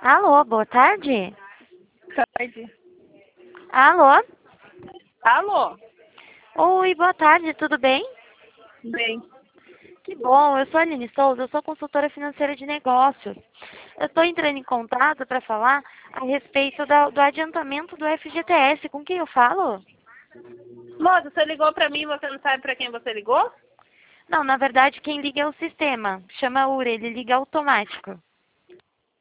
Alô, boa tarde. Tarde. Alô? Alô? Oi, boa tarde, tudo bem? Bem. Que bom, eu sou a Aline Souza, eu sou consultora financeira de negócios. Eu estou entrando em contato para falar a respeito do adiantamento do FGTS. Com quem eu falo? Moça, você ligou pra mim e você não sabe pra quem você ligou? Não, na verdade quem liga é o sistema. Chama URA, ele liga automático.